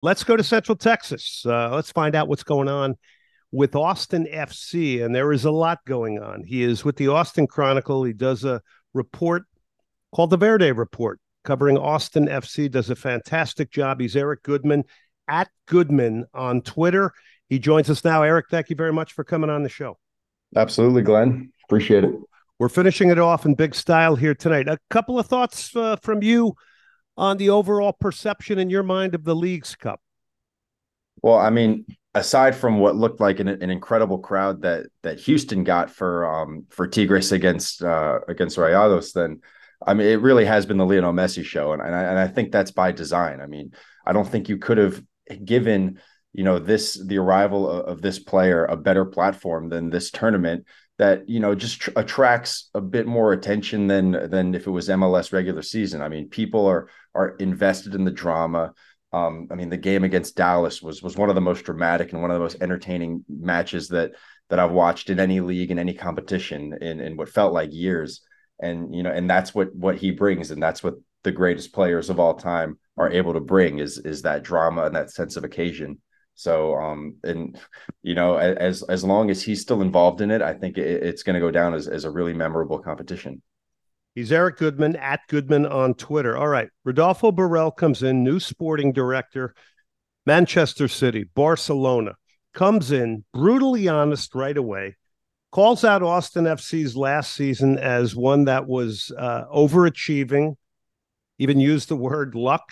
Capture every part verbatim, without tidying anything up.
let's go to Central Texas. Uh, let's find out what's going on with Austin F C. And there is a lot going on. He is with the Austin Chronicle. He does a report called the Verde Report covering Austin F C, does a fantastic job. He's Eric Goodman, at Goodman on Twitter. He joins us now. Eric, thank you very much for coming on the show. Absolutely, Glenn. Appreciate it. We're finishing it off in big style here tonight. A couple of thoughts uh, from you on the overall perception in your mind of the Leagues Cup. Well, I mean, aside from what looked like an, an incredible crowd that that Houston got for um, for Tigres against uh, against Rayados, then I mean, it really has been the Lionel Messi show, and and I, and I think that's by design. I mean, I don't think you could have given you know this the arrival of, of this player a better platform than this tournament that you know just tr- attracts a bit more attention than than if it was M L S regular season. I mean, people are are invested in the drama. Um, I mean, the game against Dallas was was one of the most dramatic and one of the most entertaining matches that that I've watched in any league, in any competition, in in what felt like years. And you know, and that's what what he brings, and that's what the greatest players of all time are able to bring is is that drama and that sense of occasion. So, um, and you know, as as long as he's still involved in it, I think it, it's going to go down as as a really memorable competition. He's Eric Goodman, at Goodman on Twitter. All right. Rodolfo Borrell comes in, new sporting director, Manchester City, Barcelona. Comes in, brutally honest right away, calls out Austin F C's last season as one that was uh, overachieving, even used the word luck.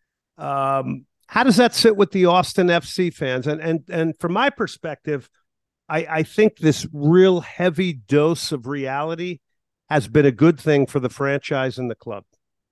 Um, how does that sit with the Austin F C fans? And and and from my perspective, I, I think this real heavy dose of reality has been a good thing for the franchise and the club.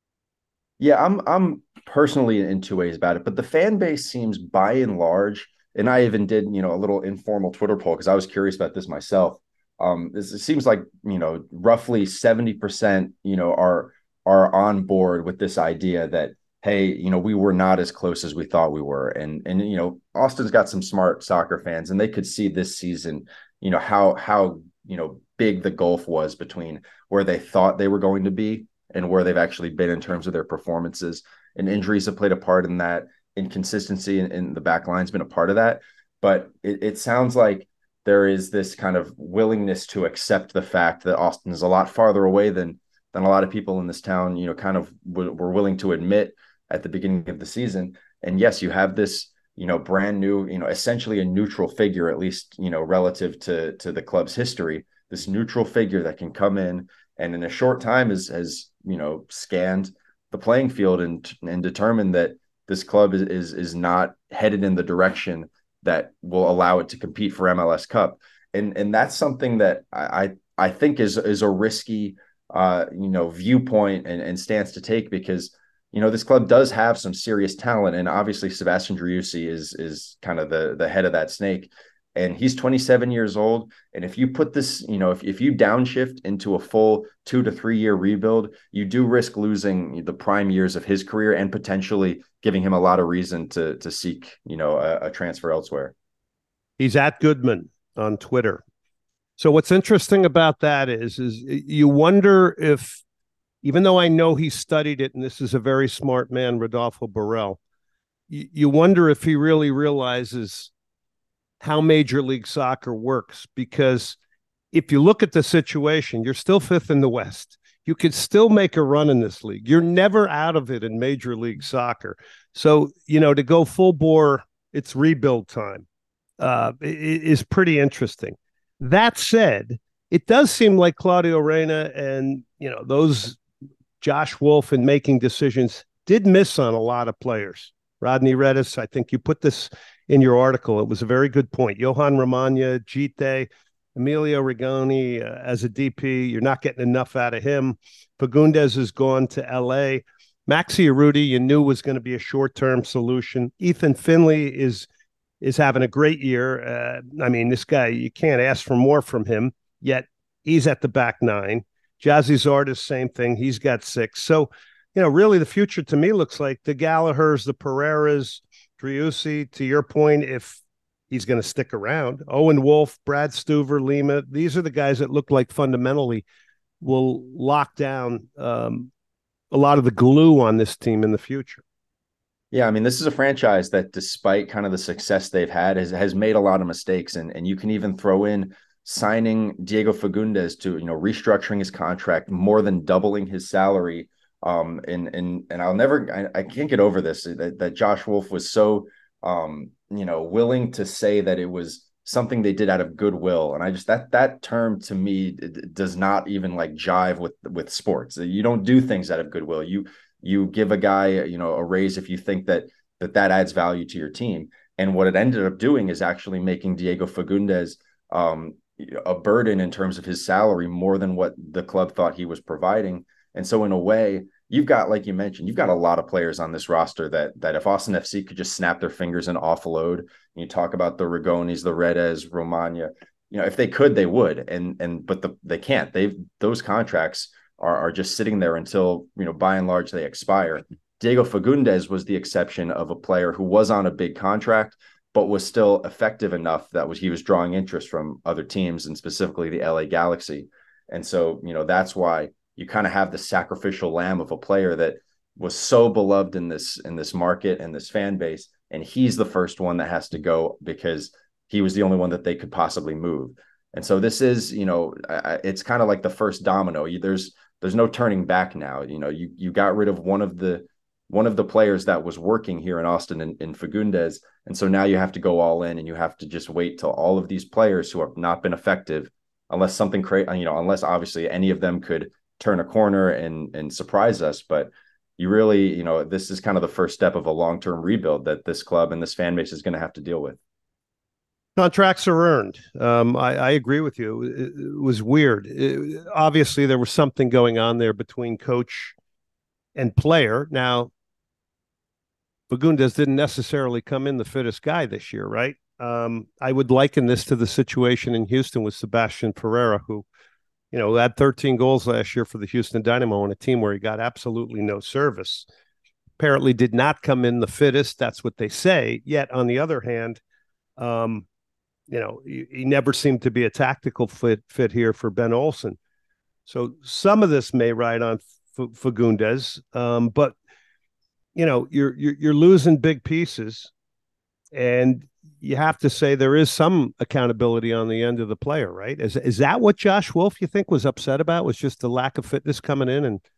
Yeah, I'm I'm personally in two ways about it, but the fan base seems by and large, and I even did, you know, a little informal Twitter poll because I was curious about this myself. Um, this, it seems like, you know, roughly seventy percent, you know, are are on board with this idea that, hey, you know, we were not as close as we thought we were. And and you know, Austin's got some smart soccer fans, and they could see this season, you know, how how, you know, big the gulf was between where they thought they were going to be and where they've actually been in terms of their performances. And injuries have played a part in that. Inconsistency in, in the back line's been a part of that. But it, it sounds like there is this kind of willingness to accept the fact that Austin is a lot farther away than than a lot of people in this town, you know, kind of w- were willing to admit at the beginning of the season. And yes, you have this, you know, brand new, you know, essentially a neutral figure, at least, you know, relative to to the club's history, this neutral figure that can come in and in a short time has, has you know, scanned the playing field and and determined that this club is, is is not headed in the direction that will allow it to compete for M L S Cup. And and that's something that I I think is is a risky uh you know viewpoint and, and stance to take, because you know this club does have some serious talent, and obviously Sebastian Driussi is is kind of the the head of that snake. And he's twenty-seven years old. And if you put this, you know, if, if you downshift into a full two to three year rebuild, you do risk losing the prime years of his career and potentially giving him a lot of reason to to seek, you know, a, a transfer elsewhere. He's at Goodman on Twitter. So what's interesting about that is, is you wonder if, even though I know he studied it, and this is a very smart man, Rodolfo Borrell, you, you wonder if he really realizes how Major League Soccer works, because if you look at the situation, you're still fifth in the West. You could still make a run in this league. You're never out of it in Major League Soccer. So, you know, to go full bore, it's rebuild time, uh, is pretty interesting. That said, it does seem like Claudio Reyna and, you know, those Josh Wolf in making decisions did miss on a lot of players. Rodney Redis, I think you put this in your article. It was a very good point. Johan Romagna, Gite, Emilio Rigoni uh, as a D P, you're not getting enough out of him. Fagundes has gone to L A. Maxi Urruti, you knew was going to be a short-term solution. Ethan Finley is is having a great year. Uh, I mean, this guy, you can't ask for more from him, yet he's at the back nine. Jazzy Zardes, same thing. He's got six. So, you know, really the future to me looks like the Gallaghers, the Pereiras, Driussi, to your point, if he's going to stick around, Owen Wolf, Brad Stuver, Lima, these are the guys that look like fundamentally will lock down um, a lot of the glue on this team in the future. Yeah, I mean, this is a franchise that, despite kind of the success they've had, has has made a lot of mistakes, and and you can even throw in signing Diego Fagundes to, you know, restructuring his contract, more than doubling his salary. Um, and and and I'll never, I, I can't get over this that, that Josh Wolf was so, um, you know, willing to say that it was something they did out of goodwill, and I just that that term to me does not even like jive with with sports. You don't do things out of goodwill. You you give a guy, you know, a raise if you think that that that adds value to your team. And what it ended up doing is actually making Diego Fagundes um, a burden in terms of his salary, more than what the club thought he was providing. And so, in a way, you've got, like you mentioned, you've got a lot of players on this roster that that if Austin F C could just snap their fingers and offload, and you talk about the Rigonis, the Redes, Romagna, you know, if they could, they would. And and but the, they can't. They've those contracts are, are just sitting there until, you know, by and large, they expire. Diego Fagundes was the exception of a player who was on a big contract, but was still effective enough that was he was drawing interest from other teams, and specifically the L A Galaxy. And so, you know, that's why you kind of have the sacrificial lamb of a player that was so beloved in this in this market and this fan base, and he's the first one that has to go because he was the only one that they could possibly move. And so this is, you know, it's kind of like the first domino. There's there's no turning back now. You know, you you got rid of one of the one of the players that was working here in Austin in, in Fagundes. And so now you have to go all in, and you have to just wait till all of these players who have not been effective, unless something crazy, you know, unless obviously any of them could turn a corner and and surprise us. But you really, you know, this is kind of the first step of a long-term rebuild that this club and this fan base is going to have to deal with. Contracts are earned. Um, I, I agree with you. It, it was weird. It, obviously, there was something going on there between coach and player. Now, Fagundes didn't necessarily come in the fittest guy this year, right? Um, I would liken this to the situation in Houston with Sebastian Pereira, who, you know, had thirteen goals last year for the Houston Dynamo on a team where he got absolutely no service. Apparently did not come in the fittest. That's what they say. Yet, on the other hand, um, you know, he, he never seemed to be a tactical fit fit here for Ben Olsen. So some of this may ride on F- Fagundes, um, but you know, you're, you're you're losing big pieces, and you have to say there is some accountability on the end of the player, right? Is is that what Josh Wolf, you think, was upset about? Was just the lack of fitness coming in and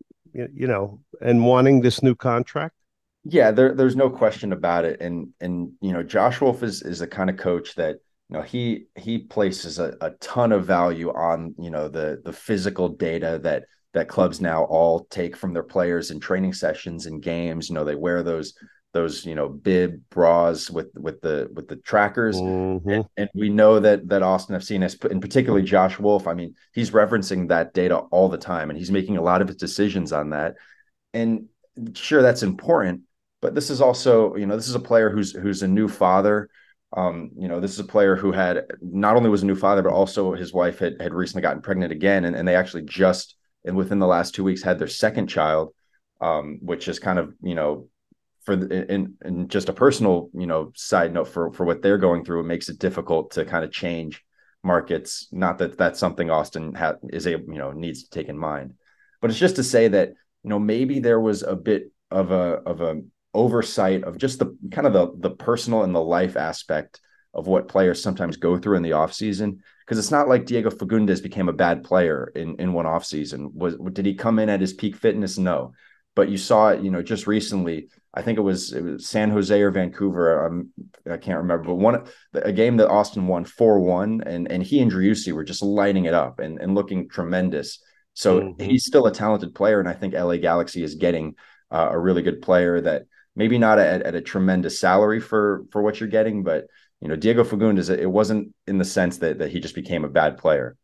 you know and wanting this new contract? Yeah, there, there's no question about it. And and you know, Josh Wolf is is the kind of coach that, you know, he he places a, a ton of value on, you know, the the physical data that that clubs now all take from their players in training sessions and games. You know, they wear those those, you know, bib bras with with the with the trackers. Mm-hmm. And, and we know that that Austin F C, and in particularly Josh Wolf, I mean, he's referencing that data all the time, and he's making a lot of his decisions on that. And sure, that's important, but this is also, you know, this is a player who's who's a new father. Um, you know, this is a player who had not only was a new father, but also his wife had had recently gotten pregnant again, and, and they actually just and within the last two weeks had their second child, um, which is kind of, you know, for the, in, in just a personal, you know, side note for for what they're going through, it makes it difficult to kind of change markets. Not that that's something Austin ha- is able, you know, needs to take in mind, but it's just to say that, you know, maybe there was a bit of a of a oversight of just the kind of the the personal and the life aspect of what players sometimes go through in the offseason. Because it's not like Diego Fagundes became a bad player in in one offseason. Was did he come in at his peak fitness? No. But you saw it, you know, just recently. I think it was it was San Jose or Vancouver. Um, I can't remember, but one a game that Austin won four one, and and he and Driussi were just lighting it up and and looking tremendous. So Mm-hmm. he's still a talented player, and I think L A Galaxy is getting uh, a really good player that maybe not at, at a tremendous salary for for what you're getting, but you know, Diego Fagundes, it wasn't in the sense that that he just became a bad player.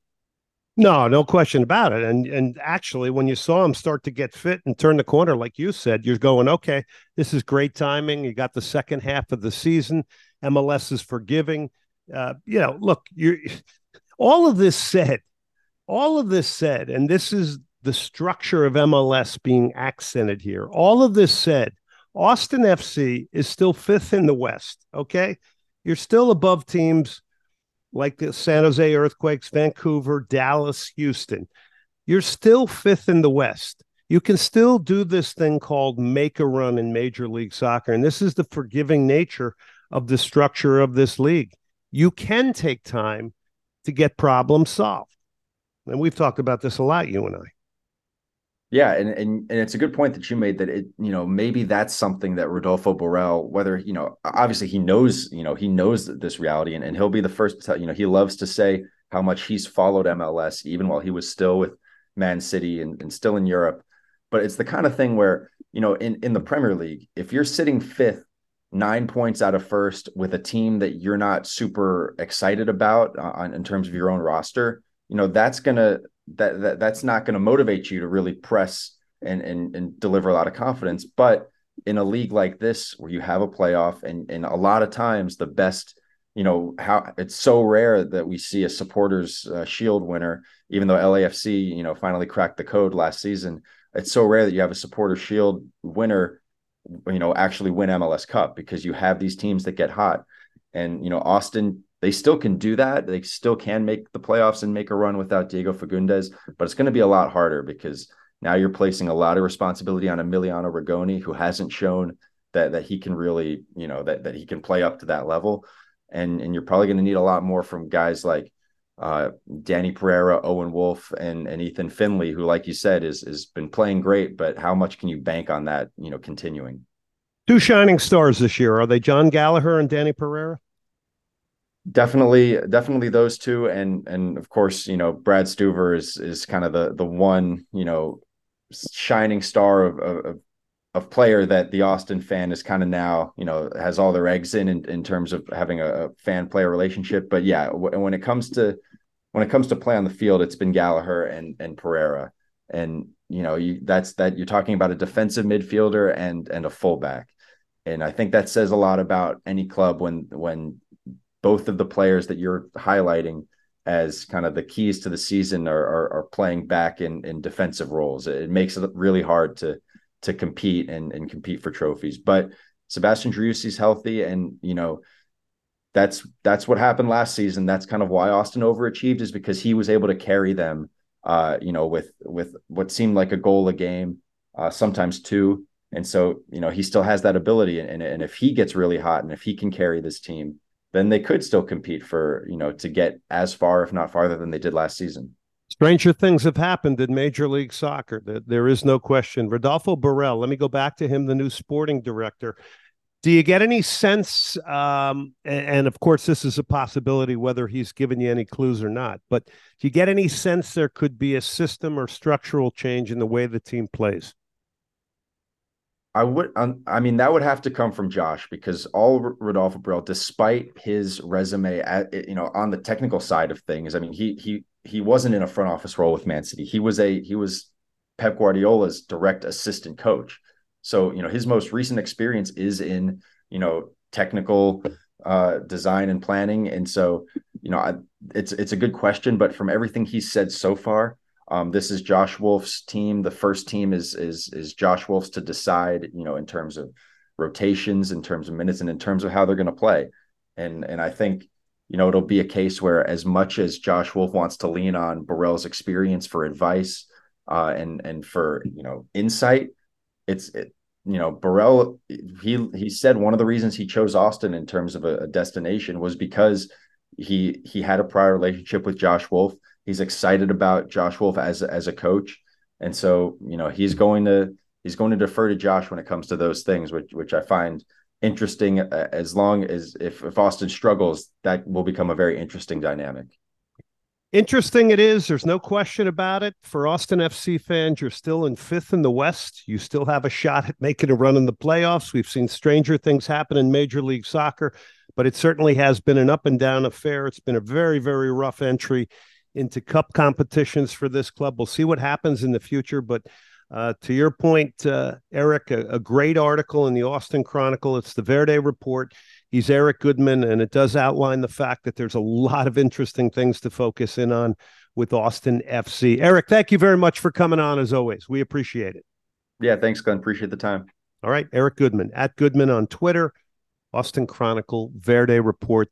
No, no question about it. And and actually, when you saw him start to get fit and turn the corner, like you said, you're going, okay, this is great timing. You got the second half of the season. M L S is forgiving. Uh, you know, look, you're all of this said, all of this said, and this is the structure of M L S being accented here. All of this said, Austin F C is still fifth in the West. Okay, you're still above teams like the San Jose Earthquakes, Vancouver, Dallas, Houston. You're still fifth in the West. You can still do this thing called make a run in Major League Soccer. And this is the forgiving nature of the structure of this league. You can take time to get problems solved. And we've talked about this a lot, you and I. Yeah, and, and and it's a good point that you made that it, you know, maybe that's something that Rodolfo Borrell, whether, you know, obviously he knows, you know, he knows this reality, and, and he'll be the first to tell, you know, he loves to say how much he's followed M L S even while he was still with Man City and, and still in Europe. But it's the kind of thing where, you know, in, in the Premier League, if you're sitting fifth, nine points out of first with a team that you're not super excited about on, in terms of your own roster, you know, that's going to, that, that that's not going to motivate you to really press and, and and deliver a lot of confidence. But in a league like this, where you have a playoff, and and a lot of times the best, you know, how it's so rare that we see a supporters uh, shield winner, even though L A F C, you know, finally cracked the code last season. It's so rare that you have a supporter shield winner, you know, actually win M L S Cup, because you have these teams that get hot. And, you know, Austin, they still can do that. They still can make the playoffs and make a run without Diego Fagundes, but it's going to be a lot harder, because now you're placing a lot of responsibility on Emiliano Rigoni, who hasn't shown that that he can really, you know, that that he can play up to that level. And, and you're probably going to need a lot more from guys like uh, Danny Pereira, Owen Wolff, and, and Ethan Finley, who, like you said, is has been playing great, but how much can you bank on that, you know, continuing? Two shining stars this year. Are they John Gallagher and Danny Pereira? Definitely, definitely those two, and and of course, you know, Brad Stuver is is kind of the the one, you know, shining star of of, of player that the Austin fan is kind of now, you know, has all their eggs in in, in terms of having a, a fan player relationship. But yeah, w- when it comes to when it comes to play on the field, it's been Gallagher and and Pereira, and you know, you that's that you're talking about a defensive midfielder and and a fullback, and I think that says a lot about any club when when both of the players that you're highlighting as kind of the keys to the season are, are, are playing back in, in defensive roles. It makes it really hard to, to compete and, and compete for trophies, but Sebastian Driussi's healthy. And, you know, that's, that's what happened last season. That's kind of why Austin overachieved, is because he was able to carry them, uh, you know, with, with what seemed like a goal a game, uh, sometimes two. And so, you know, he still has that ability. And, and if he gets really hot and if he can carry this team, then they could still compete for, you know, to get as far, if not farther, than they did last season. Stranger things have happened in Major League Soccer. There is no question. Rodolfo Borrell, let me go back to him, the new sporting director. Do you get any sense, um, and, and of course this is a possibility whether he's given you any clues or not, but do you get any sense there could be a system or structural change in the way the team plays? I would, um, I mean, that would have to come from Josh, because all Rodolfo Borrell, despite his resume, at, you know, on the technical side of things, I mean, he he he wasn't in a front office role with Man City. He was a he was Pep Guardiola's direct assistant coach. So, you know, his most recent experience is in, you know, technical uh, design and planning. And so, you know, I, it's it's a good question, but from everything he's said so far, Um, this is Josh Wolff's team. The first team is is is Josh Wolff's to decide, you know, in terms of rotations, in terms of minutes, and in terms of how they're going to play. And and I think, you know, it'll be a case where, as much as Josh Wolff wants to lean on Borrell's experience for advice uh, and and for, you know, insight, it's it, you know, Borrell, he he said one of the reasons he chose Austin in terms of a, a destination was because he he had a prior relationship with Josh Wolff. He's excited about Josh Wolff as as a coach, and so, you know, he's going to he's going to defer to Josh when it comes to those things, which which I find interesting. As long as if if Austin struggles, that will become a very interesting dynamic. Interesting it is. There's no question about it. For Austin F C fans, you're still in fifth in the West. You still have a shot at making a run in the playoffs. We've seen stranger things happen in Major League Soccer, but it certainly has been an up and down affair. It's been a very, very rough entry into cup competitions for this club. We'll see what happens in the future. But uh, to your point, uh, Eric, a, a great article in the Austin Chronicle. It's the Verde Report. He's Eric Goodman, and it does outline the fact that there's a lot of interesting things to focus in on with Austin F C. Eric, thank you very much for coming on, as always. We appreciate it. Yeah, thanks, Glenn. Appreciate the time. All right, Eric Goodman, at Goodman on Twitter, Austin Chronicle, Verde Report.